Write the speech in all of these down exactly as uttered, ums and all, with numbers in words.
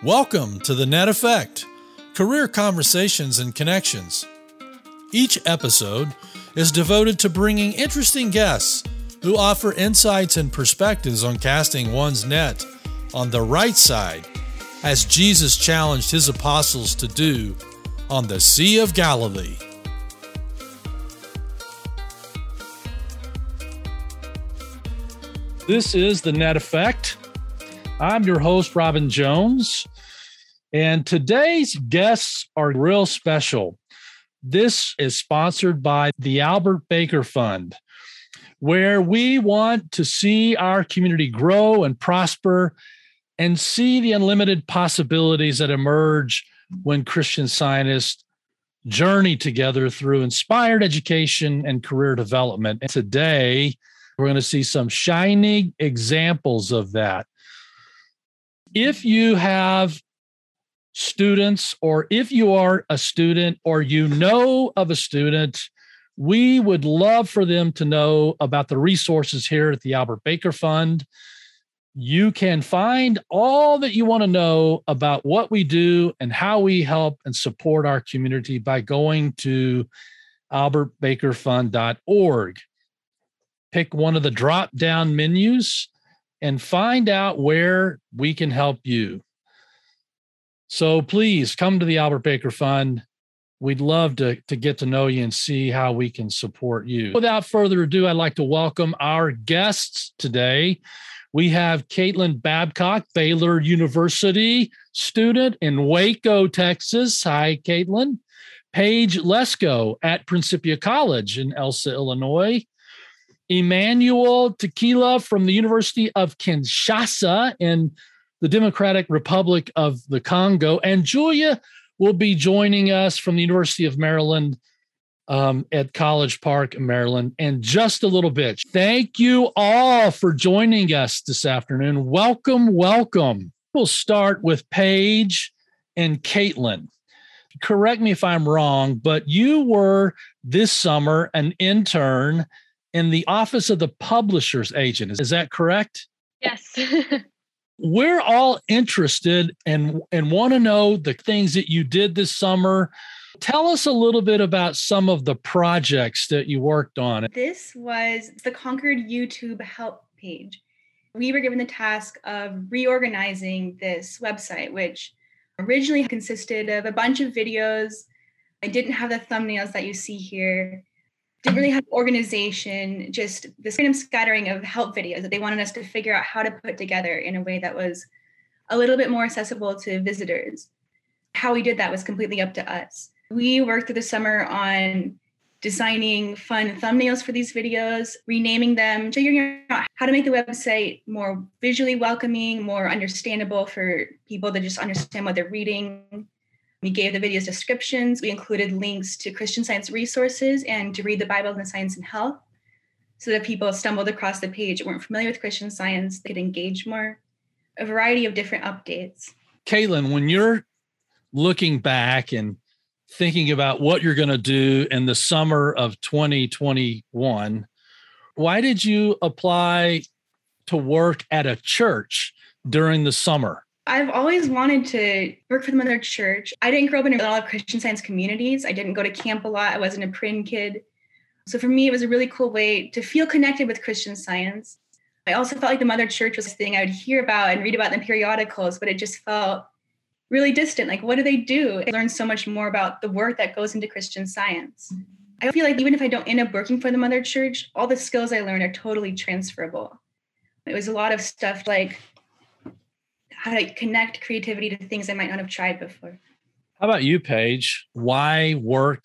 Welcome to the Net Effect, Career Conversations and Connections. Each episode is devoted to bringing interesting guests who offer insights and perspectives on casting one's net on the right side, as Jesus challenged his apostles to do on the Sea of Galilee. This is the Net Effect. I'm your host, Robin Jones, and today's guests are real special. This is sponsored by the Albert Baker Fund, where we want to see our community grow and prosper and see the unlimited possibilities that emerge when Christian Scientists journey together through inspired education and career development. And today, we're going to see some shining examples of that. If you have students, or if you are a student, or you know of a student, we would love for them to know about the resources here at the Albert Baker Fund. You can find all that you want to know about what we do and how we help and support our community by going to albert baker fund dot org. Pick one of the drop-down menus and find out where we can help you. So please come to the Albert Baker Fund. We'd love to, to get to know you and see how we can support you. Without further ado, I'd like to welcome our guests today. We have Caitlin Babcock, Baylor University student in Waco, Texas. Hi, Caitlin. Paige Lesko at Principia College in Elsa, Illinois. Emmanuel Tequila from the University of Kinshasa in the Democratic Republic of the Congo. And Julia will be joining us from the University of Maryland um, at College Park, Maryland, in just a little bit. Thank you all for joining us this afternoon. Welcome, welcome. We'll start with Paige and Caitlin. Correct me if I'm wrong, but you were this summer an intern in the Office of the Publisher's Agent. Is that correct? Yes. We're all interested and, and want to know the things that you did this summer. Tell us a little bit about some of the projects that you worked on. This was the Concord YouTube help page. We were given the task of reorganizing this website, which originally consisted of a bunch of videos. I didn't have the thumbnails that you see here. Didn't really have organization, just this random scattering of help videos that they wanted us to figure out how to put together in a way that was a little bit more accessible to visitors. How we did that was completely up to us. We worked through the summer on designing fun thumbnails for these videos, renaming them, figuring out how to make the website more visually welcoming, more understandable for people to just understand what they're reading. We gave the videos descriptions. We included links to Christian Science resources and to read the Bible in Science and Health, so that people stumbled across the page and weren't familiar with Christian Science, they could engage more. A variety of different updates. Caitlin, when you're looking back and thinking about what you're going to do in the summer of twenty twenty-one, why did you apply to work at a church during the summer? I've always wanted to work for the Mother Church. I didn't grow up in a lot of Christian Science communities. I didn't go to camp a lot. I wasn't a Prin kid. So for me, it was a really cool way to feel connected with Christian Science. I also felt like the Mother Church was a thing I would hear about and read about in the periodicals, but it just felt really distant. Like, what do they do? I learned so much more about the work that goes into Christian Science. I feel like even if I don't end up working for the Mother Church, all the skills I learned are totally transferable. It was a lot of stuff like how to connect creativity to things I might not have tried before. How about you, Paige? Why work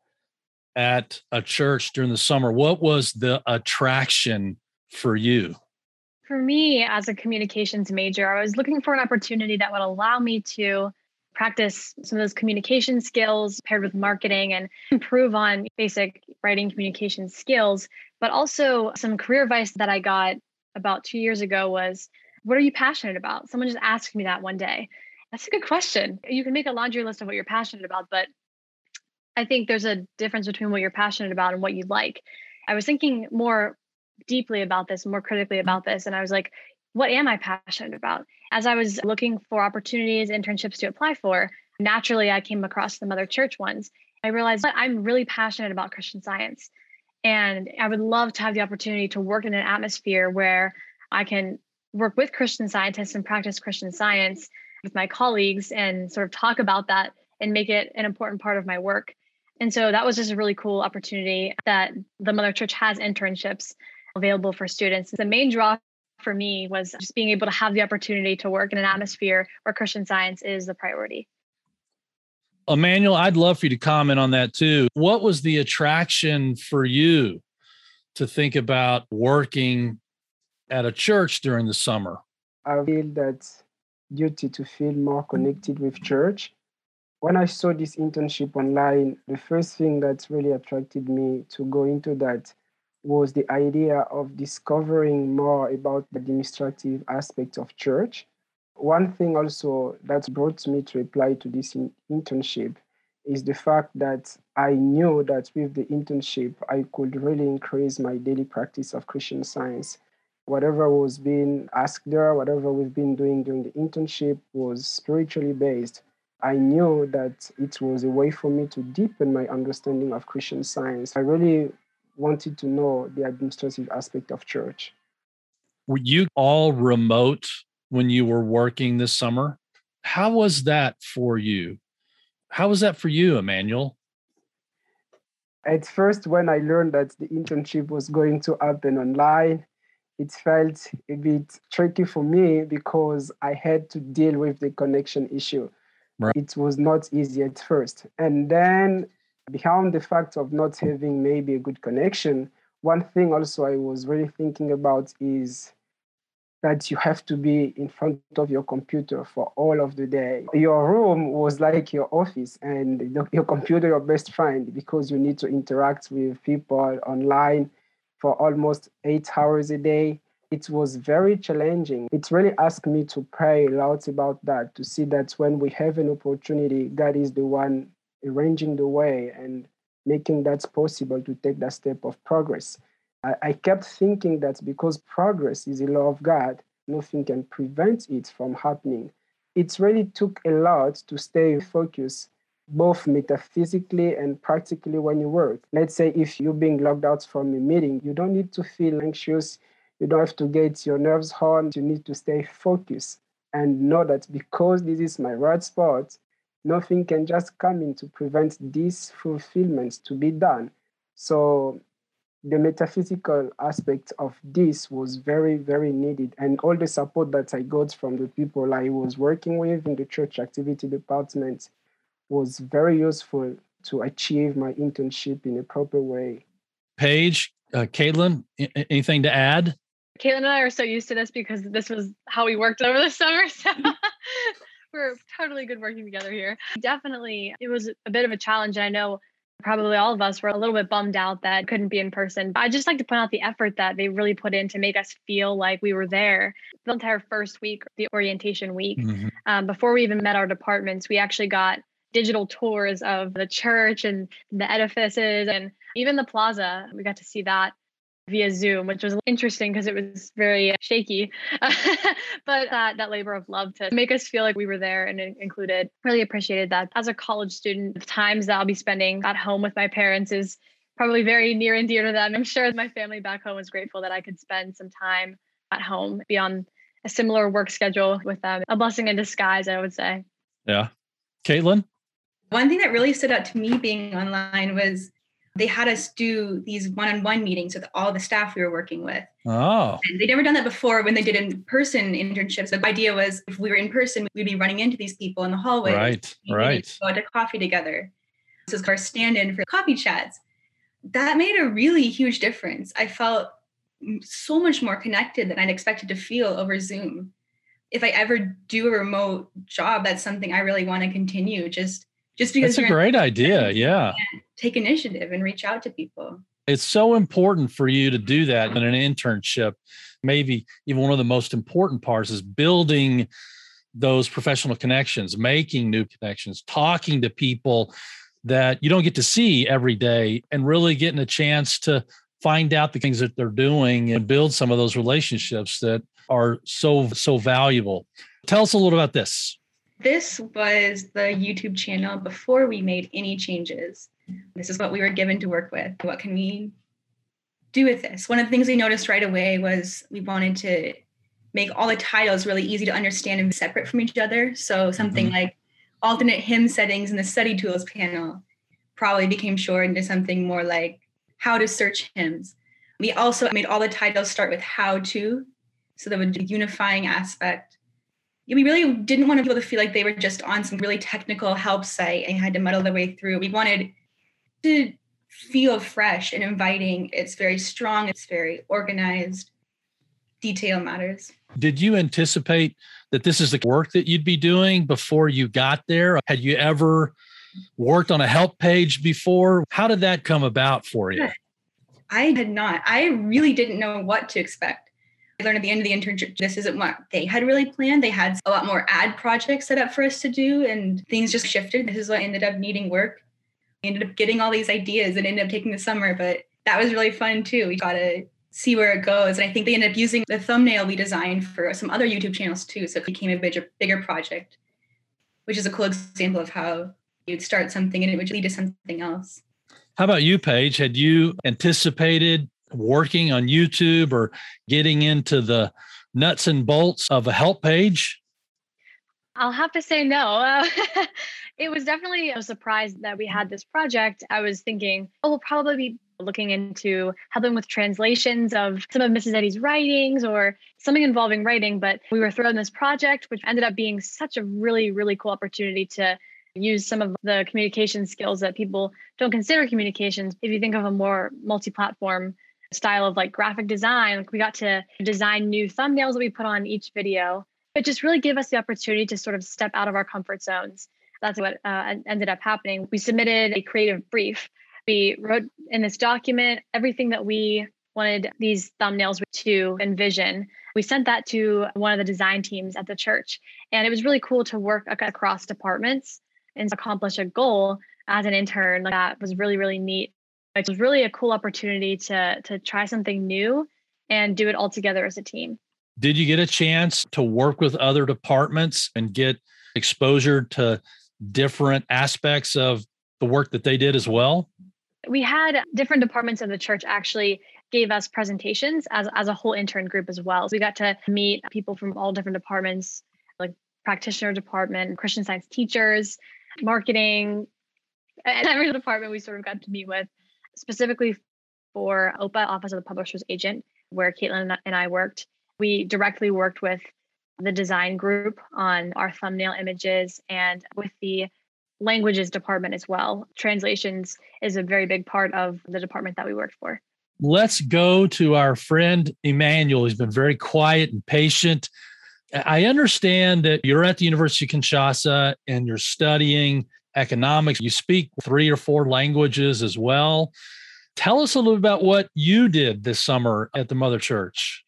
at a church during the summer? What was the attraction for you? For me, as a communications major, I was looking for an opportunity that would allow me to practice some of those communication skills paired with marketing and improve on basic writing communication skills. But also some career advice that I got about two years ago was, what are you passionate about? Someone just asked me that one day. That's a good question. You can make a laundry list of what you're passionate about, but I think there's a difference between what you're passionate about and what you like. I was thinking more deeply about this, more critically about this. And I was like, what am I passionate about? As I was looking for opportunities, internships to apply for, naturally, I came across the Mother Church ones. I realized that I'm really passionate about Christian Science. And I would love to have the opportunity to work in an atmosphere where I can work with Christian scientists and practice Christian Science with my colleagues and sort of talk about that and make it an important part of my work. And so that was just a really cool opportunity that the Mother Church has internships available for students. The main draw for me was just being able to have the opportunity to work in an atmosphere where Christian Science is the priority. Emmanuel, I'd love for you to comment on that too. What was the attraction for you to think about working at a church during the summer? I feel that duty to feel more connected with church. When I saw this internship online, the first thing that really attracted me to go into that was the idea of discovering more about the administrative aspects of church. One thing also that brought me to apply to this in- internship is the fact that I knew that with the internship, I could really increase my daily practice of Christian Science. Whatever was being asked there, whatever we've been doing during the internship was spiritually based. I knew that it was a way for me to deepen my understanding of Christian Science. I really wanted to know the administrative aspect of church. Were you all remote when you were working this summer? How was that for you? How was that for you, Emmanuel? At first, when I learned that the internship was going to happen online, it felt a bit tricky for me because I had to deal with the connection issue. Right. It was not easy at first. And then beyond the fact of not having maybe a good connection, one thing also I was really thinking about is that you have to be in front of your computer for all of the day. Your room was like your office and your computer your best friend because you need to interact with people online for almost eight hours a day. It was very challenging. It really asked me to pray a lot about that, to see that when we have an opportunity, God is the one arranging the way and making that possible to take that step of progress. I, I kept thinking that because progress is a law of God, nothing can prevent it from happening. It really took a lot to stay focused, both metaphysically and practically when you work. Let's say if you're being locked out from a meeting, you don't need to feel anxious. You don't have to get your nerves on. You need to stay focused and know that because this is my right spot, nothing can just come in to prevent this fulfillment to be done. So the metaphysical aspect of this was very, very needed. And all the support that I got from the people I was working with in the church activity department was very useful to achieve my internship in a proper way. Paige, uh, Caitlin, anything to add? Caitlin and I are so used to this because this was how we worked over the summer. So we're totally good working together here. Definitely, it was a bit of a challenge. And I know probably all of us were a little bit bummed out that couldn't be in person. I'd just like to point out the effort that they really put in to make us feel like we were there. The entire first week, the orientation week, mm-hmm. um, before we even met our departments, we actually got digital tours of the church and the edifices and even the plaza. We got to see that via Zoom, which was interesting because it was very shaky, but uh, that labor of love to make us feel like we were there and included, really appreciated that. As a college student, the times that I'll be spending at home with my parents is probably very near and dear to them. I'm sure my family back home was grateful that I could spend some time at home, be on a similar work schedule with them. A blessing in disguise, I would say. Yeah. Caitlin? One thing that really stood out to me being online was they had us do these one-on-one meetings with all the staff we were working with. Oh. And they'd never done that before when they did in-person internships. The idea was if we were in person, we'd be running into these people in the hallway. Right, right. Go to coffee together. This was our stand-in for coffee chats. That made a really huge difference. I felt so much more connected than I'd expected to feel over Zoom. If I ever do a remote job, that's something I really want to continue. Just Just because that's a great idea. Yeah. Take initiative and reach out to people. It's so important for you to do that in an internship. Maybe even one of the most important parts is building those professional connections, making new connections, talking to people that you don't get to see every day and really getting a chance to find out the things that they're doing and build some of those relationships that are so, so valuable. Tell us a little about this. This was the YouTube channel before we made any changes. This is what we were given to work with. What can we do with this? One of the things we noticed right away was we wanted to make all the titles really easy to understand and separate from each other. So something mm-hmm. like alternate hymn settings in the study tools panel probably became shortened into something more like how to search hymns. We also made all the titles start with how to, so there would be a unifying aspect. We really didn't want people to feel like they were just on some really technical help site and had to muddle their way through. We wanted to feel fresh and inviting. It's very strong. It's very organized. Detail matters. Did you anticipate that this is the work that you'd be doing before you got there? Had you ever worked on a help page before? How did that come about for you? I had not. I really didn't know what to expect. I learned at the end of the internship, this isn't what they had really planned. They had a lot more ad projects set up for us to do, and things just shifted. This is what ended up needing work. We ended up getting all these ideas and ended up taking the summer, but that was really fun too. We got to see where it goes. And I think they ended up using the thumbnail we designed for some other YouTube channels too. So it became a bigger, bigger project, which is a cool example of how you'd start something and it would lead to something else. How about you, Paige? Had you anticipated working on YouTube or getting into the nuts and bolts of a help page? I'll have to say no. Uh, it was definitely a surprise that we had this project. I was thinking, oh, we'll probably be looking into helping with translations of some of Missus Eddy's writings or something involving writing. But we were thrown this project, which ended up being such a really, really cool opportunity to use some of the communication skills that people don't consider communications. If you think of a more multi-platform style of like graphic design, like we got to design new thumbnails that we put on each video, but just really give us the opportunity to sort of step out of our comfort zones. That's what uh, ended up happening. We submitted a creative brief. We wrote in this document everything that we wanted these thumbnails to envision. We sent that to one of the design teams at the church. And it was really cool to work across departments and accomplish a goal as an intern. That was really, really neat. It was really a cool opportunity to, to try something new and do it all together as a team. Did you get a chance to work with other departments and get exposure to different aspects of the work that they did as well? We had different departments of the church actually gave us presentations as, as a whole intern group as well. So we got to meet people from all different departments, like practitioner department, Christian Science teachers, marketing, and every department we sort of got to meet with. Specifically for O P A, Office of the Publisher's Agent, where Caitlin and I worked, we directly worked with the design group on our thumbnail images and with the languages department as well. Translations is a very big part of the department that we worked for. Let's go to our friend Emmanuel. He's been very quiet and patient. I understand that you're at the University of Kinshasa and you're studying economics. You speak three or four languages as well. Tell us a little about what you did this summer at the Mother Church.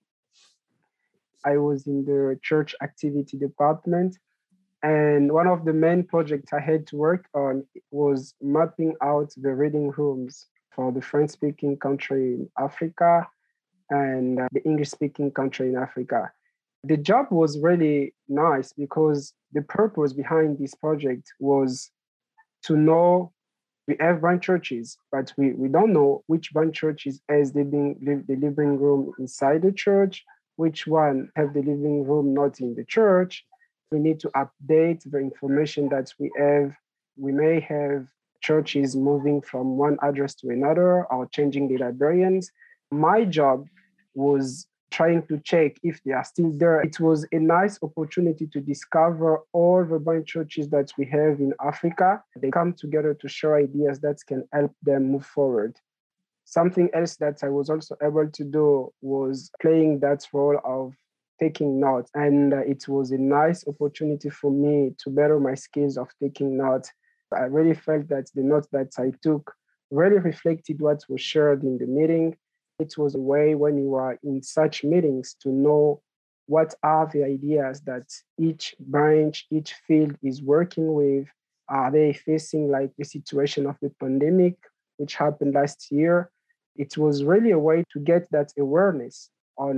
I was in the church activity department, and one of the main projects I had to work on was mapping out the reading rooms for the French-speaking country in Africa and uh, the English-speaking country in Africa. The job was really nice because the purpose behind this project was to know we have branch churches, but we, we don't know which branch churches has the living, the living room inside the church, which one have the living room not in the church. We need to update the information that we have. We may have churches moving from one address to another or changing the librarians. My job was trying to check if they are still there. It was a nice opportunity to discover all the branch churches that we have in Africa. They come together to share ideas that can help them move forward. Something else that I was also able to do was playing that role of taking notes. And uh, it was a nice opportunity for me to better my skills of taking notes. I really felt that the notes that I took really reflected what was shared in the meeting. It was a way when you are in such meetings to know what are the ideas that each branch, each field is working with. Are they facing like the situation of the pandemic, which happened last year? It was really a way to get that awareness on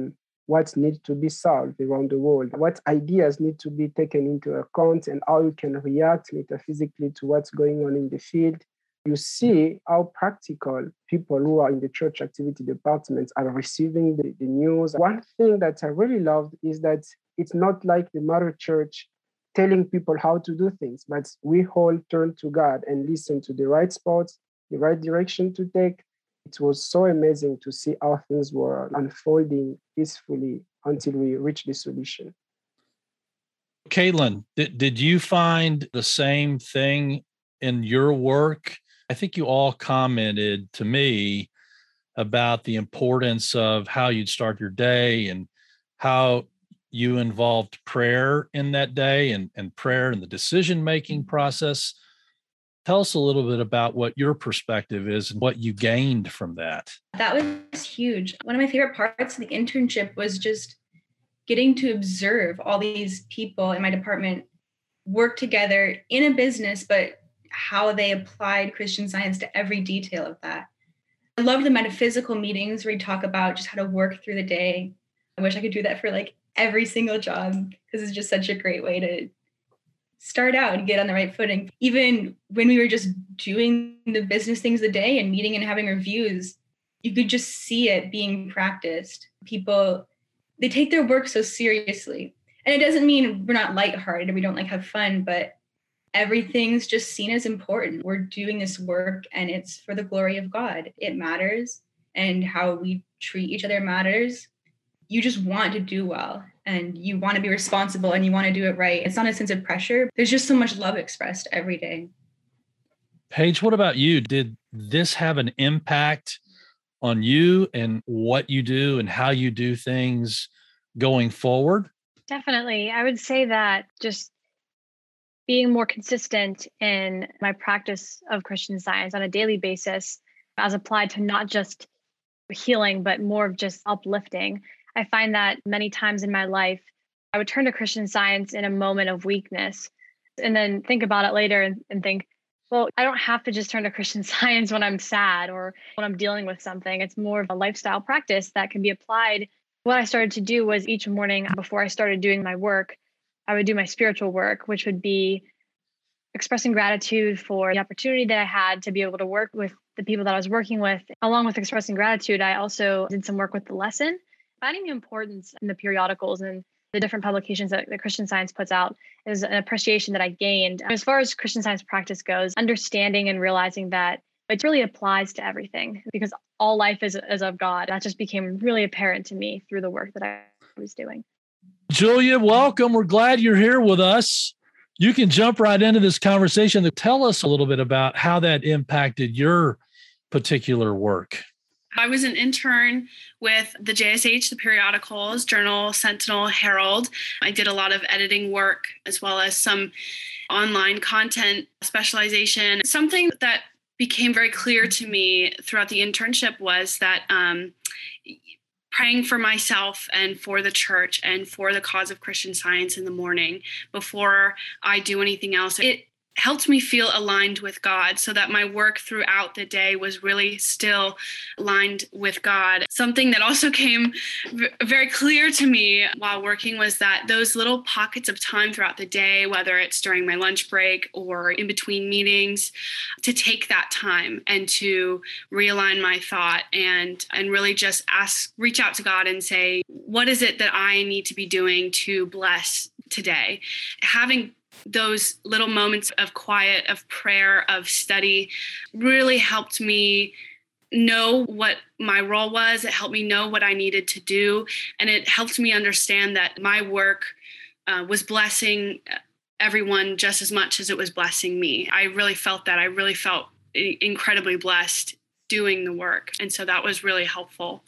what needs to be solved around the world, what ideas need to be taken into account, and how you can react metaphysically to what's going on in the field. You see how practical people who are in the church activity departments are receiving the, the news. One thing that I really loved is that it's not like the mother church telling people how to do things, but we all turn to God and listen to the right spots, the right direction to take. It was so amazing to see how things were unfolding peacefully until we reached the solution. Caitlin, did, did you find the same thing in your work? I think you all commented to me about the importance of how you'd start your day and how you involved prayer in that day and, and prayer in the decision-making process. Tell us a little bit about what your perspective is and what you gained from that. That was huge. One of my favorite parts of the internship was just getting to observe all these people in my department work together in a business, but how they applied Christian Science to every detail of that. I love the metaphysical meetings where we talk about just how to work through the day. I wish I could do that for like every single job, because it's just such a great way to start out and get on the right footing. Even when we were just doing the business things of the day and meeting and having reviews, you could just see it being practiced. People, they take their work so seriously. And it doesn't mean we're not lighthearted or we don't like have fun, but everything's just seen as important. We're doing this work and it's for the glory of God. It matters, and how we treat each other matters. You just want to do well and you want to be responsible and you want to do it right. It's not a sense of pressure. There's just so much love expressed every day. Paige, what about you? Did this have an impact on you and what you do and how you do things going forward? Definitely. I would say that just being more consistent in my practice of Christian Science on a daily basis, as applied to not just healing, but more of just uplifting. I find that many times in my life, I would turn to Christian Science in a moment of weakness and then think about it later and, and think, well, I don't have to just turn to Christian Science when I'm sad or when I'm dealing with something. It's more of a lifestyle practice that can be applied. What I started to do was each morning before I started doing my work, I would do my spiritual work, which would be expressing gratitude for the opportunity that I had to be able to work with the people that I was working with. Along with expressing gratitude, I also did some work with the lesson. Finding the importance in the periodicals and the different publications that, that Christian Science puts out is an appreciation that I gained. As far as Christian Science practice goes, understanding and realizing that it really applies to everything because all life is, is of God. That just became really apparent to me through the work that I was doing. Julia, welcome. We're glad you're here with us. You can jump right into this conversation. Tell us a little bit about how that impacted your particular work. I was an intern with the J S H, the periodicals, Journal, Sentinel, Herald. I did a lot of editing work as well as some online content specialization. Something that became very clear to me throughout the internship was that um, praying for myself and for the church and for the cause of Christian Science in the morning before I do anything else, it helped me feel aligned with God so that my work throughout the day was really still aligned with God. Something that also came v- very clear to me while working was that those little pockets of time throughout the day, whether it's during my lunch break or in between meetings, to take that time and to realign my thought and, and really just ask, reach out to God and say, what is it that I need to be doing to bless today? Having those little moments of quiet, of prayer, of study really helped me know what my role was. It helped me know what I needed to do. And it helped me understand that my work uh, was blessing everyone just as much as it was blessing me. I really felt that. I really felt incredibly blessed doing the work. And so that was really helpful.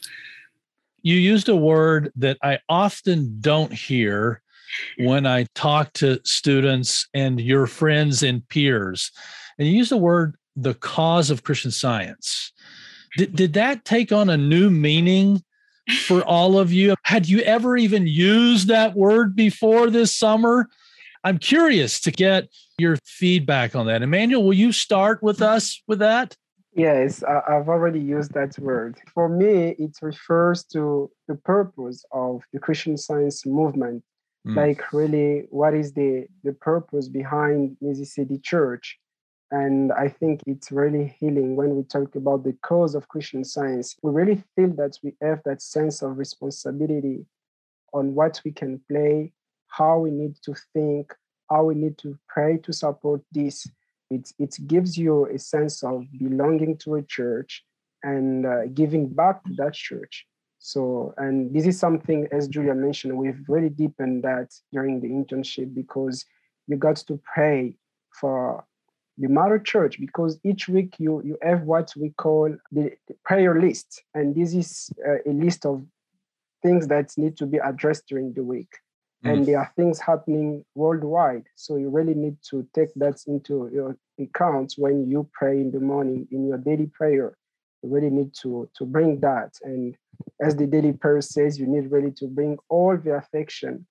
You used a word that I often don't hear when I talk to students and your friends and peers, and you use the word, the cause of Christian Science. Did, did that take on a new meaning for all of you? Had you ever even used that word before this summer? I'm curious to get your feedback on that. Emmanuel, will you start with us with that? Yes, I, I've already used that word. For me, it refers to the purpose of the Christian Science movement. Mm. Like, really, what is the, the purpose behind Mississippi Church? And I think it's really healing when we talk about the cause of Christian Science. We really feel that we have that sense of responsibility on what we can play, how we need to think, how we need to pray to support this. It, it gives you a sense of belonging to a church and uh, giving back to that church. So, and this is something, as Julia mentioned, we've really deepened that during the internship because you got to pray for the mother church because each week you, you have what we call the, the prayer list. And this is uh, a list of things that need to be addressed during the week. Mm. And there are things happening worldwide. So you really need to take that into your account when you pray in the morning in your daily prayer. You really need to, to bring that. And as the daily prayer says, you need really to bring all the affection.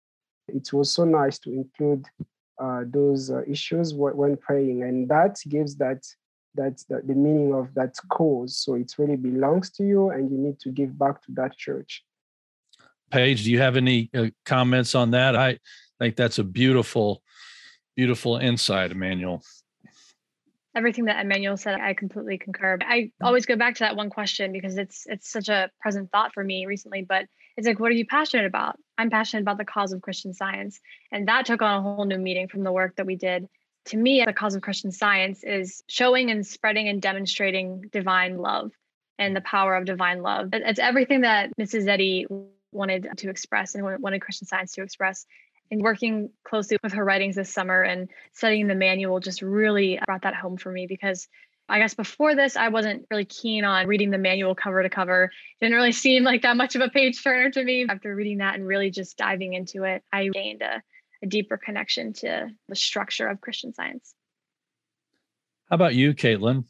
It was so nice to include uh, those uh, issues w- when praying. And that gives that that's the, the meaning of that cause. So it really belongs to you and you need to give back to that church. Paige, do you have any uh, comments on that? I think that's a beautiful, beautiful insight, Emmanuel. Everything that Emmanuel said, I completely concur. I always go back to that one question because it's it's such a present thought for me recently, but it's like, what are you passionate about? I'm passionate about the cause of Christian Science. And that took on a whole new meaning from the work that we did. To me, the cause of Christian Science is showing and spreading and demonstrating divine love and the power of divine love. It's everything that Missus Eddy wanted to express and wanted Christian Science to express. And working closely with her writings this summer and studying the manual just really brought that home for me because I guess before this, I wasn't really keen on reading the manual cover to cover. Didn't really seem like that much of a page turner to me. After reading that and really just diving into it, I gained a, a deeper connection to the structure of Christian Science. How about you, Caitlin?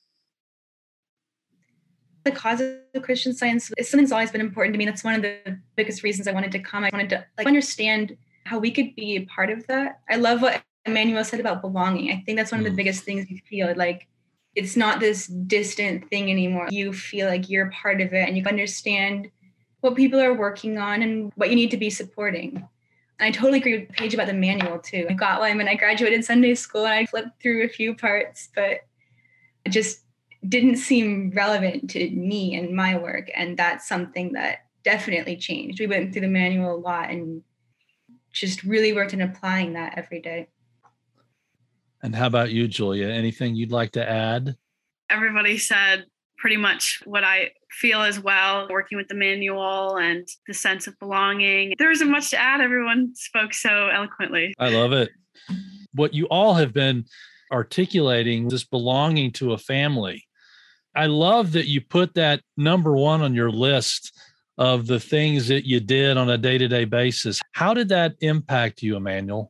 The cause of Christian Science is something that's always been important to me. That's one of the biggest reasons I wanted to come. I wanted to like understand how we could be a part of that. I love what Emmanuel said about belonging. I think that's one of the biggest things you feel like it's not this distant thing anymore. You feel like you're part of it and you understand what people are working on and what you need to be supporting. And I totally agree with Paige about the manual too. I got one when I graduated Sunday school and I flipped through a few parts, but it just didn't seem relevant to me and my work. And that's something that definitely changed. We went through the manual a lot and just really worked on applying that every day. And how about you, Julia? Anything you'd like to add? Everybody said pretty much what I feel as well, working with the manual and the sense of belonging. There isn't much to add. Everyone spoke so eloquently. I love it. What you all have been articulating, this belonging to a family. I love that you put that number one on your list of the things that you did on a day-to-day basis. How did that impact you, Emmanuel?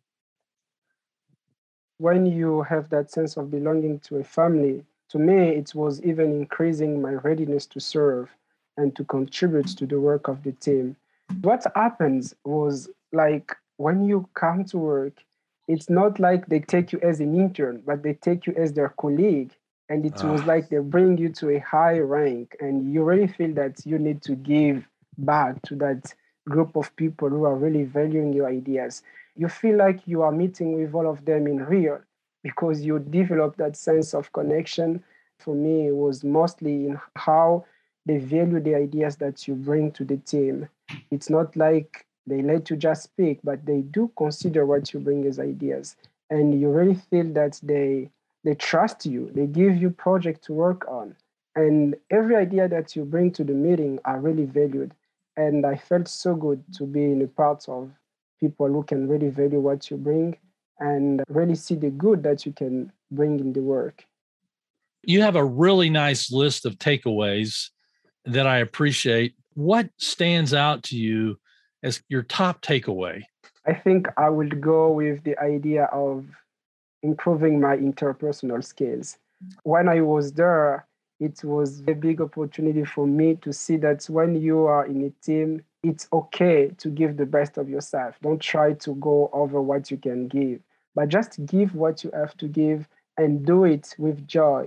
When you have that sense of belonging to a family, to me, it was even increasing my readiness to serve and to contribute to the work of the team. What happens was like when you come to work, it's not like they take you as an intern, but they take you as their colleague. And it was like they bring you to a high rank and you really feel that you need to give back to that group of people who are really valuing your ideas. You feel like you are meeting with all of them in real because you develop that sense of connection. For me, it was mostly in how they value the ideas that you bring to the team. It's not like they let you just speak, but they do consider what you bring as ideas. And you really feel that they they trust you, they give you projects to work on. And every idea that you bring to the meeting are really valued. And I felt so good to be in a part of people who can really value what you bring and really see the good that you can bring in the work. You have a really nice list of takeaways that I appreciate. What stands out to you as your top takeaway? I think I would go with the idea of improving my interpersonal skills. When I was there, it was a big opportunity for me to see that when you are in a team, it's okay to give the best of yourself. Don't try to go over what you can give, but just give what you have to give and do it with joy.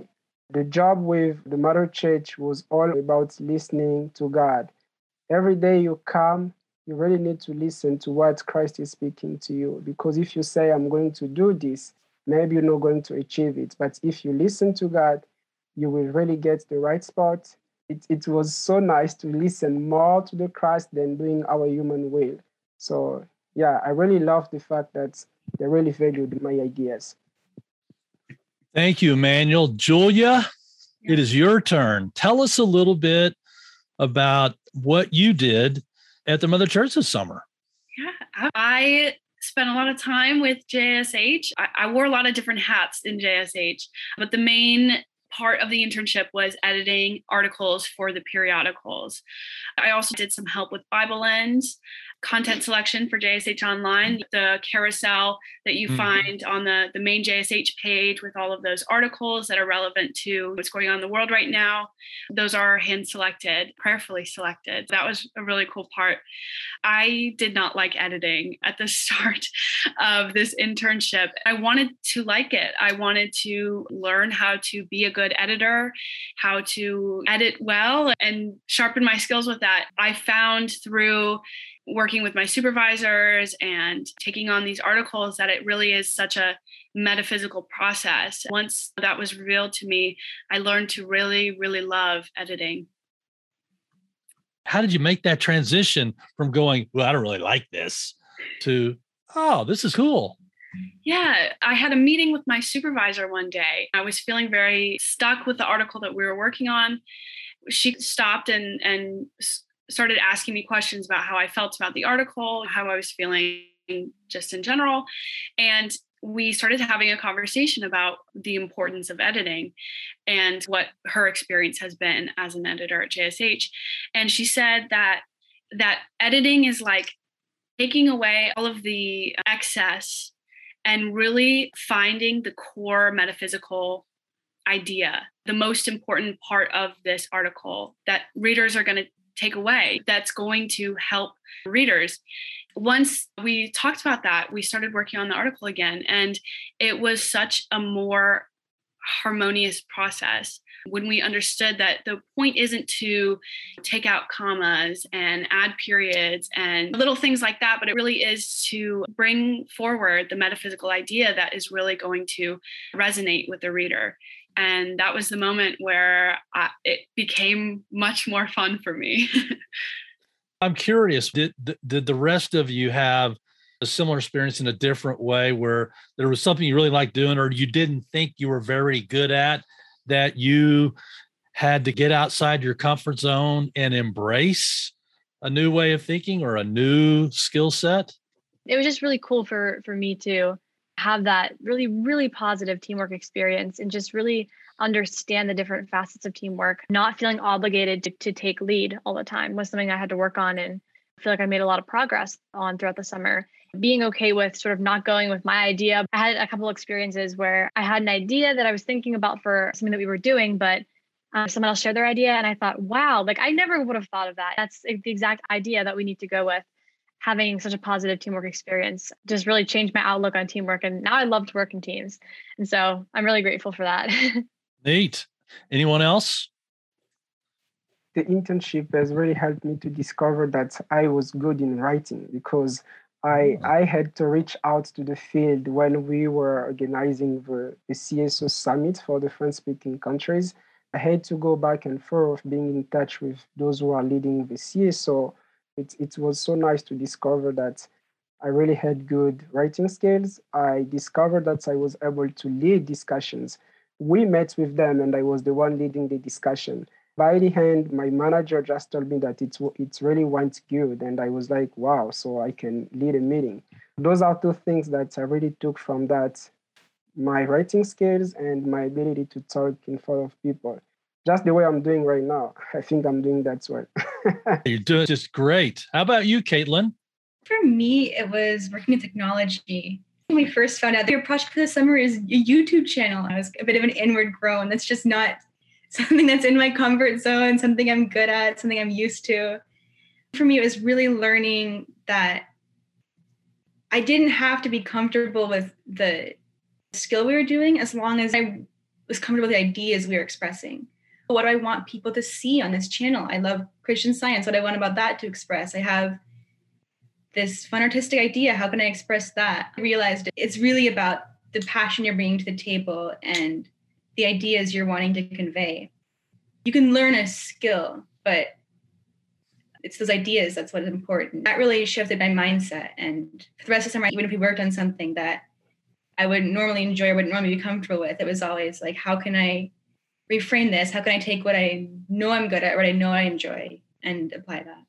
The job with the Mother Church was all about listening to God. Every day you come, you really need to listen to what Christ is speaking to you. Because if you say, I'm going to do this, maybe you're not going to achieve it. But if you listen to God, you will really get the right spot. It, it was so nice to listen more to the Christ than doing our human will. So yeah, I really love the fact that they really valued my ideas. Thank you, Emmanuel. Julia, yeah. It is your turn. Tell us a little bit about what you did at the Mother Church this summer. Yeah, I spent a lot of time with J S H. I, I wore a lot of different hats in J S H, but the main part of the internship was editing articles for the periodicals. I also did some help with Bible Lens, content selection for J S H Online, the carousel that you mm-hmm. find on the, the main J S H page with all of those articles that are relevant to what's going on in the world right now. Those are hand-selected, prayerfully selected. That was a really cool part. I did not like editing at the start of this internship. I wanted to like it. I wanted to learn how to be a good editor, how to edit well, and sharpen my skills with that. I found through working with my supervisors and taking on these articles that it really is such a metaphysical process. Once that was revealed to me, I learned to really, really love editing. How did you make that transition from going, well, I don't really like this, to, oh, this is cool? Yeah, I had a meeting with my supervisor one day. I was feeling very stuck with the article that we were working on. She stopped and and started asking me questions about how I felt about the article, how I was feeling just in general. And we started having a conversation about the importance of editing and what her experience has been as an editor at J S H. And she said that that editing is like taking away all of the excess and really finding the core metaphysical idea, the most important part of this article that readers are going to take away, that's going to help readers. Once we talked about that, we started working on the article again, and it was such a more harmonious process when we understood that the point isn't to take out commas and add periods and little things like that, but it really is to bring forward the metaphysical idea that is really going to resonate with the reader. And that was the moment where I, it became much more fun for me. I'm curious, did, did the rest of you have a similar experience in a different way where there was something you really liked doing or you didn't think you were very good at, that you had to get outside your comfort zone and embrace a new way of thinking or a new skill set? It was just really cool for, for me to have that really, really positive teamwork experience and just really understand the different facets of teamwork. Not feeling obligated to, to take lead all the time was something I had to work on, and I feel like I made a lot of progress on throughout the summer. Being okay with sort of not going with my idea. I had a couple of experiences where I had an idea that I was thinking about for something that we were doing, but um, someone else shared their idea and I thought, wow, like I never would have thought of that. That's the exact idea that we need to go with. Having such a positive teamwork experience just really changed my outlook on teamwork. And now I love to work in teams. And so I'm really grateful for that. Neat. Anyone else? The internship has really helped me to discover that I was good in writing, because I, I had to reach out to the field when we were organizing the, the C S O summit for the French-speaking countries. I had to go back and forth, being in touch with those who are leading the C S O. It, it was so nice to discover that I really had good writing skills. I discovered that I was able to lead discussions. We met with them and I was the one leading the discussion. By the end, my manager just told me that it, it really went good. And I was like, wow, so I can lead a meeting. Those are two things that I really took from that, my writing skills and my ability to talk in front of people. Just the way I'm doing right now. I think I'm doing that well. You're doing just great. How about you, Caitlin? For me, it was working in technology. When we first found out that your project for the summer is a YouTube channel, I was a bit of an inward groan. That's just not something that's in my comfort zone, something I'm good at, something I'm used to. For me, it was really learning that I didn't have to be comfortable with the skill we were doing as long as I was comfortable with the ideas we were expressing. What do I want people to see on this channel? I love Christian Science. What do I want about that to express? I have this fun artistic idea. How can I express that? I realized it's really about the passion you're bringing to the table and the ideas you're wanting to convey. You can learn a skill, but it's those ideas that's what's important. That really shifted my mindset. And for the rest of the summer, even if we worked on something that I wouldn't normally enjoy or wouldn't normally be comfortable with, it was always like, how can I reframe this? How can I take what I know I'm good at, what I know I enjoy, and apply that?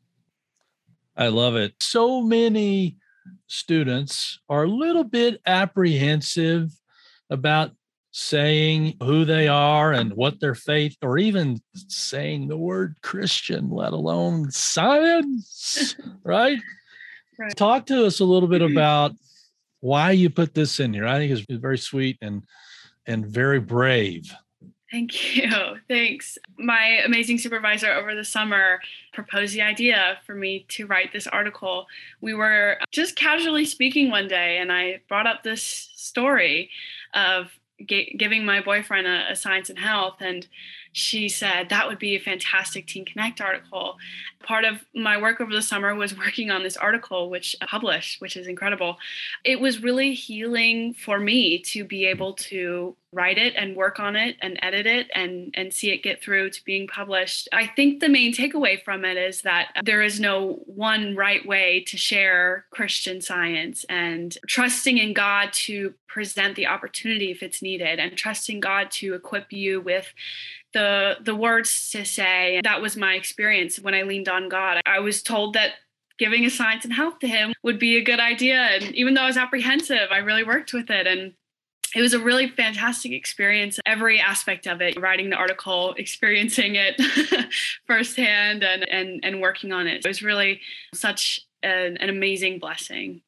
I love it. So many students are a little bit apprehensive about saying who they are and what their faith, or even saying the word Christian, let alone science, right? Right. Talk to us a little bit about why you put this in here. I think it's very sweet and and very brave. Thank you. Thanks. My amazing supervisor over the summer proposed the idea for me to write this article. We were just casually speaking one day, and I brought up this story of g- giving my boyfriend a, a science and health, and she said that would be a fantastic Teen Connect article. Part of my work over the summer was working on this article, which I published, which is incredible. It was really healing for me to be able to write it and work on it and edit it and, and see it get through to being published. I think the main takeaway from it is that there is no one right way to share Christian Science, and trusting in God to present the opportunity if it's needed, and trusting God to equip you with the the words to say. That was my experience when I leaned on God. I was told that giving a science and health to him would be a good idea. And even though I was apprehensive, I really worked with it. And it was a really fantastic experience, every aspect of it, writing the article, experiencing it firsthand, and, and, and working on it. It was really such an, an amazing blessing.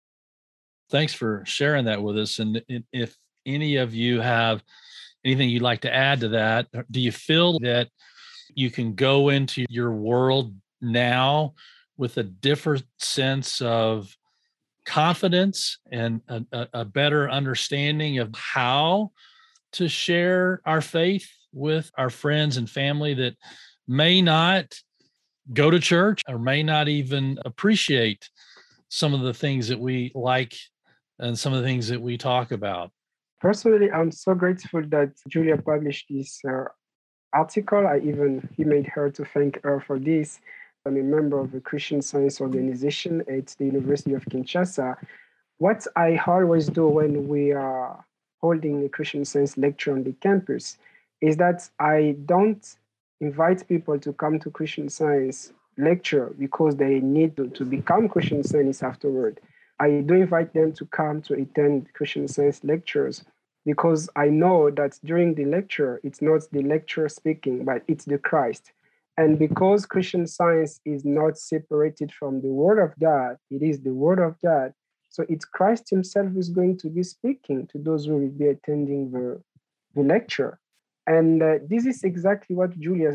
Thanks for sharing that with us. And if any of you have anything you'd like to add to that, do you feel that you can go into your world now with a different sense of confidence and a, a better understanding of how to share our faith with our friends and family that may not go to church or may not even appreciate some of the things that we like and some of the things that we talk about? Personally, I'm so grateful that Julia published this uh, article. I even emailed her to thank her for this. I'm a member of a Christian Science organization at the University of Kinshasa. What I always do when we are holding a Christian Science lecture on the campus is that I don't invite people to come to Christian Science lecture because they need to, to become Christian Scientists afterward. I do invite them to come to attend Christian Science lectures because I know that during the lecture, it's not the lecturer speaking, but it's the Christ. And because Christian Science is not separated from the Word of God, it is the Word of God. So it's Christ himself who's going to be speaking to those who will be attending the, the lecture. And uh, this is exactly what Julia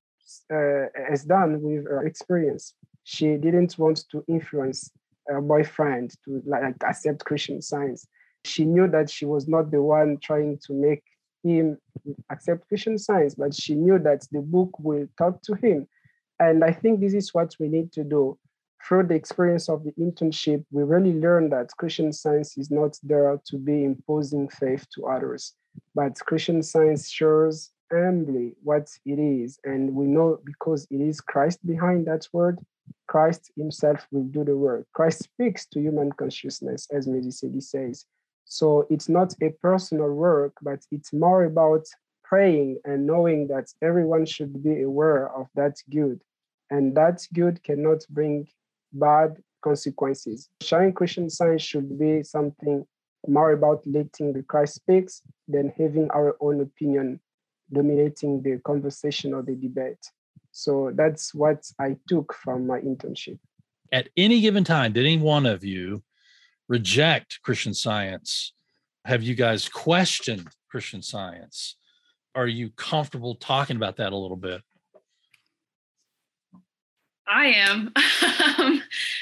uh, has done with her experience. She didn't want to influence her boyfriend to like accept Christian Science. She knew that she was not the one trying to make him accept Christian Science, but she knew that the book will talk to him. And I think this is what we need to do. Through the experience of the internship, we really learned that Christian Science is not there to be imposing faith to others, but Christian Science shows humbly what it is. And we know because it is Christ behind that word, Christ himself will do the work. Christ speaks to human consciousness, as Medicidi says. So it's not a personal work, but it's more about praying and knowing that everyone should be aware of that good. And that good cannot bring bad consequences. Sharing Christian Science should be something more about letting the Christ speaks than having our own opinion dominating the conversation or the debate. So that's what I took from my internship. At any given time, did any one of you reject Christian Science? Have you guys questioned Christian Science? Are you comfortable talking about that a little bit? I am. um,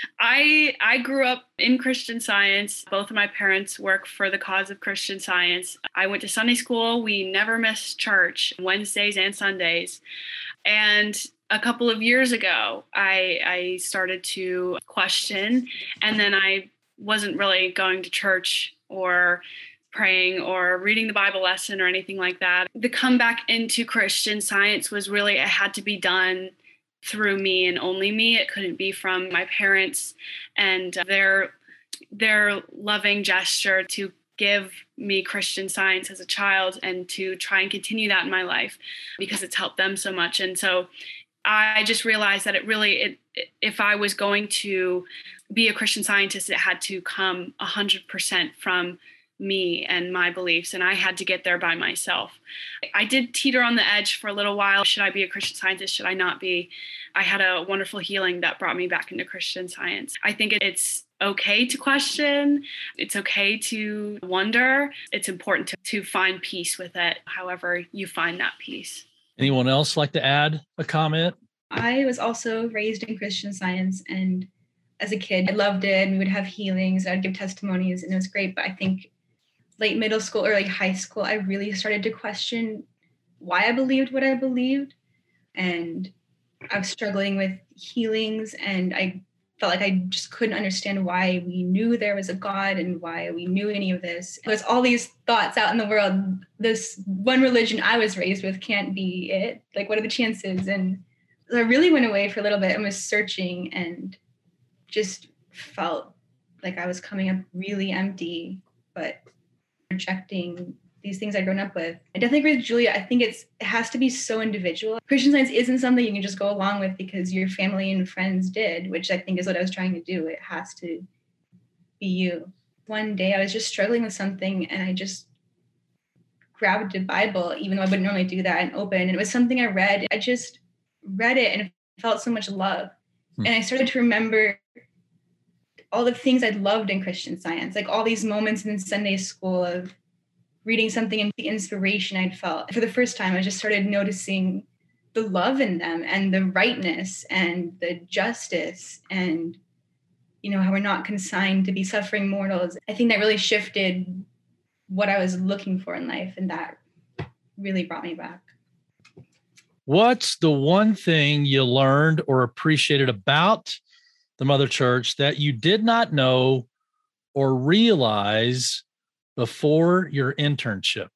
I I grew up in Christian Science. Both of my parents work for the cause of Christian Science. I went to Sunday school. We never missed church, Wednesdays and Sundays. And a couple of years ago, I, I started to question, and then I wasn't really going to church or praying or reading the Bible lesson or anything like that. The comeback into Christian Science was really, it had to be done through me and only me. It couldn't be from my parents and their their loving gesture to give me Christian Science as a child and to try and continue that in my life because it's helped them so much. And so I just realized that it really, it, if I was going to be a Christian Scientist, it had to come one hundred percent from me and my beliefs, and I had to get there by myself. I did teeter on the edge for a little while. Should I be a Christian Scientist? Should I not be? I had a wonderful healing that brought me back into Christian Science. I think it's okay to question. It's okay to wonder. It's important to, to find peace with it, however you find that peace. Anyone else like to add a comment? I was also raised in Christian Science, and as a kid, I loved it, and we would have healings. I'd give testimonies, and it was great. But I think late middle school, early high school, I really started to question why I believed what I believed. And I was struggling with healings, and I felt like I just couldn't understand why we knew there was a God and why we knew any of this. There's all these thoughts out in the world. This one religion I was raised with can't be it. Like, what are the chances? And I really went away for a little bit and was searching and just felt like I was coming up really empty, but rejecting these things I'd grown up with. I definitely agree with Julia. I think it's it has to be so individual. Christian Science isn't something you can just go along with because your family and friends did, which I think is what I was trying to do. It has to be you. One day I was just struggling with something, and I just grabbed a Bible, even though I wouldn't normally do that, and opened. And it was something I read. I just read it, and it felt so much love. Hmm. And I started to remember all the things I'd loved in Christian Science, like all these moments in Sunday school of reading something and the inspiration I'd felt. For the first time, I just started noticing the love in them and the rightness and the justice and, you know, how we're not consigned to be suffering mortals. I think that really shifted what I was looking for in life, and that really brought me back. What's the one thing you learned or appreciated about the Mother Church that you did not know or realize before your internship?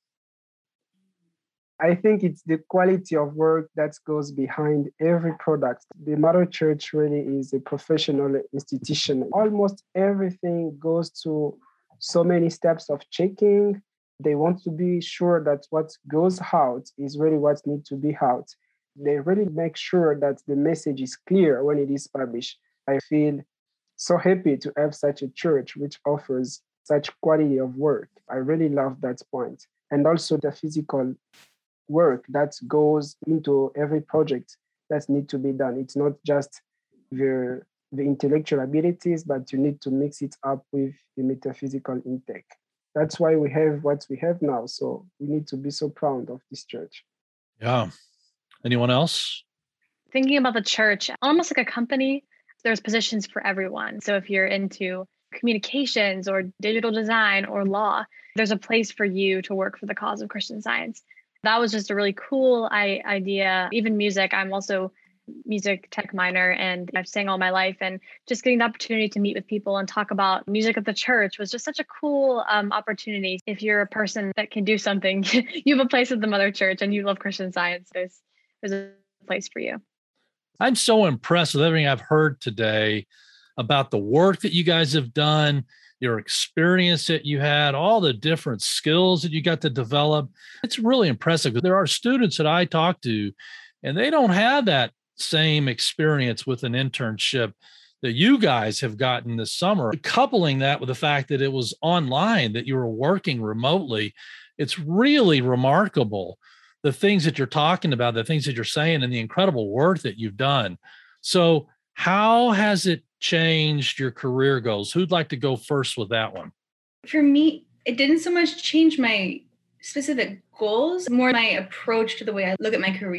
I think it's the quality of work that goes behind every product. The Mother Church really is a professional institution. Almost everything goes to so many steps of checking. They want to be sure that what goes out is really what needs to be out. They really make sure that the message is clear when it is published. I feel so happy to have such a church which offers such quality of work. I really love that point. And also the physical work that goes into every project that needs to be done. It's not just the, the intellectual abilities, but you need to mix it up with the metaphysical intake. That's why we have what we have now. So we need to be so proud of this church. Yeah. Anyone else? Thinking about the church, almost like a company, there's positions for everyone. So if you're into communications or digital design or law, there's a place for you to work for the cause of Christian Science. That was just a really cool I- idea. Even music, I'm also music tech minor, and I've sang all my life, and just getting the opportunity to meet with people and talk about music at the church was just such a cool um, opportunity. If you're a person that can do something, you have a place at the Mother Church and you love Christian Science, there's, there's a place for you. I'm so impressed with everything I've heard today about the work that you guys have done, your experience that you had, all the different skills that you got to develop. It's really impressive. There are students that I talk to, and they don't have that same experience with an internship that you guys have gotten this summer. Coupling that with the fact that it was online, that you were working remotely, it's really remarkable. The things that you're talking about, the things that you're saying, and the incredible work that you've done. So how has it changed your career goals? Who'd like to go first with that one? For me, it didn't so much change my specific goals, more my approach to the way I look at my career.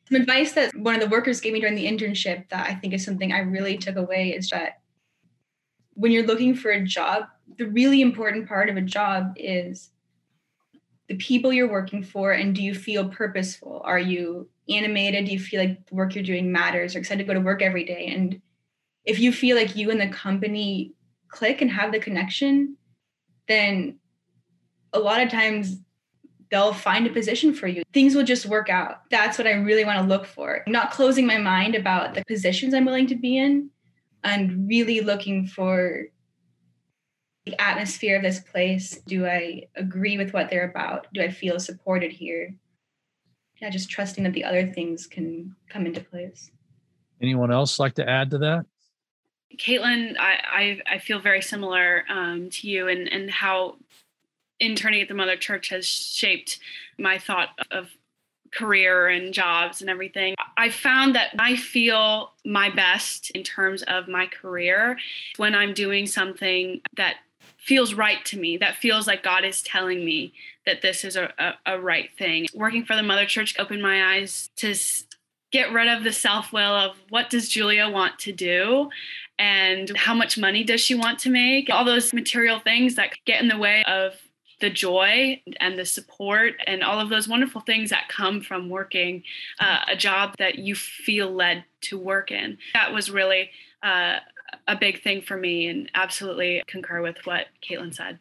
Some advice that one of the workers gave me during the internship that I think is something I really took away is that when you're looking for a job, the really important part of a job is the people you're working for, and do you feel purposeful? Are you animated? Do you feel like the work you're doing matters? Or excited to go to work every day? And if you feel like you and the company click and have the connection, then a lot of times they'll find a position for you. Things will just work out. That's what I really want to look for. I'm not closing my mind about the positions I'm willing to be in, and really looking for the atmosphere of this place. Do I agree with what they're about? Do I feel supported here? Yeah, just trusting that the other things can come into place. Anyone else like to add to that? Caitlin, I, I, I feel very similar um, to you and, and how interning at the Mother Church has shaped my thought of career and jobs and everything. I found that I feel my best in terms of my career when I'm doing something that feels right to me, that feels like God is telling me that this is a, a, a right thing. Working for the Mother Church opened my eyes to get rid of the self-will of what does Julia want to do and how much money does she want to make, all those material things that get in the way of the joy and the support and all of those wonderful things that come from working uh, a job that you feel led to work in. That was really uh, a big thing for me, and absolutely concur with what Caitlin said.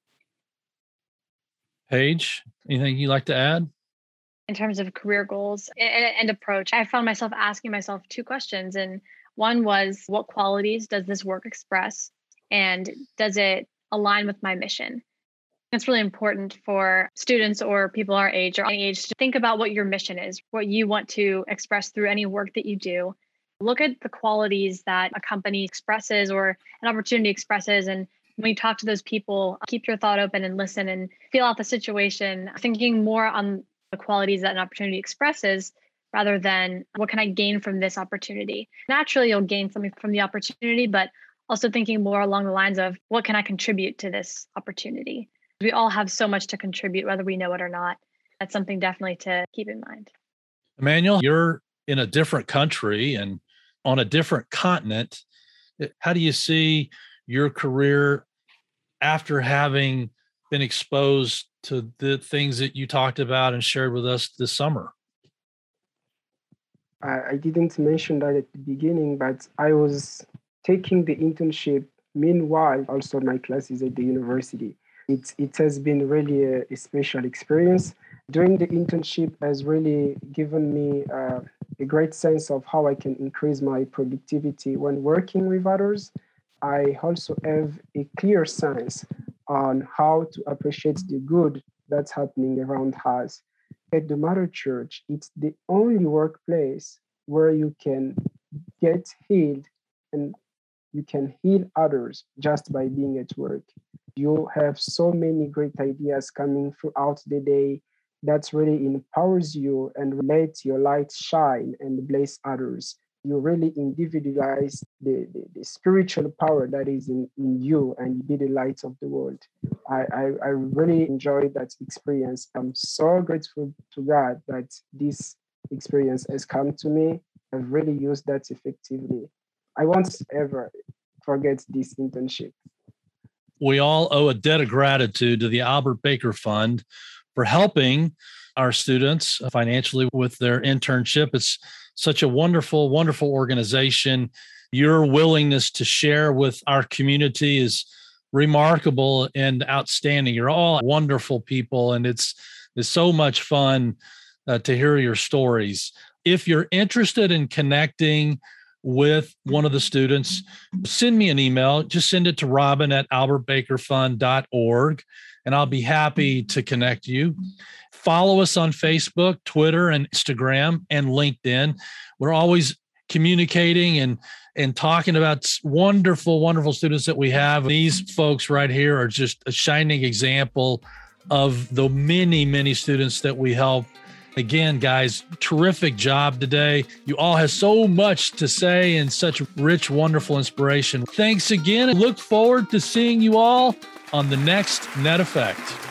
Paige, anything you'd like to add? In terms of career goals and, and approach, I found myself asking myself two questions. And one was, what qualities does this work express? And does it align with my mission? It's really important for students or people our age or any age to think about what your mission is, what you want to express through any work that you do. Look at the qualities that a company expresses or an opportunity expresses. And when you talk to those people, keep your thought open and listen and feel out the situation, thinking more on the qualities that an opportunity expresses rather than what can I gain from this opportunity. Naturally, you'll gain something from the opportunity, but also thinking more along the lines of what can I contribute to this opportunity? We all have so much to contribute, whether we know it or not. That's something definitely to keep in mind. Emmanuel, you're in a different country and on a different continent. How do you see your career after having been exposed to the things that you talked about and shared with us this summer? I, I didn't mention that at the beginning, but I was taking the internship meanwhile also my classes at the university. It, it has been really a, a special experience. Doing the internship has really given me uh, a great sense of how I can increase my productivity when working with others. I also have a clear sense on how to appreciate the good that's happening around us. At the Mother Church, it's the only workplace where you can get healed and you can heal others just by being at work. You have so many great ideas coming throughout the day that really empowers you and let your light shine and bless others. You really individualize the, the, the spiritual power that is in, in you and be the light of the world. I, I, I really enjoyed that experience. I'm so grateful to God that this experience has come to me. I've really used that effectively. I won't ever forget this internship. We all owe a debt of gratitude to the Albert Baker Fund for helping our students financially with their internship. It's such a wonderful, wonderful organization. Your willingness to share with our community is remarkable and outstanding. You're all wonderful people, and it's, it's so much fun uh, to hear your stories. If you're interested in connecting with one of the students, send me an email. Just send it to robin at albert baker fund dot org, and I'll be happy to connect you. Follow us on Facebook, Twitter, and Instagram, and LinkedIn. We're always communicating and, and talking about wonderful, wonderful students that we have. These folks right here are just a shining example of the many, many students that we help. Again, guys, terrific job today. You all have so much to say and such rich, wonderful inspiration. Thanks again. I look forward to seeing you all on the next Net Effect.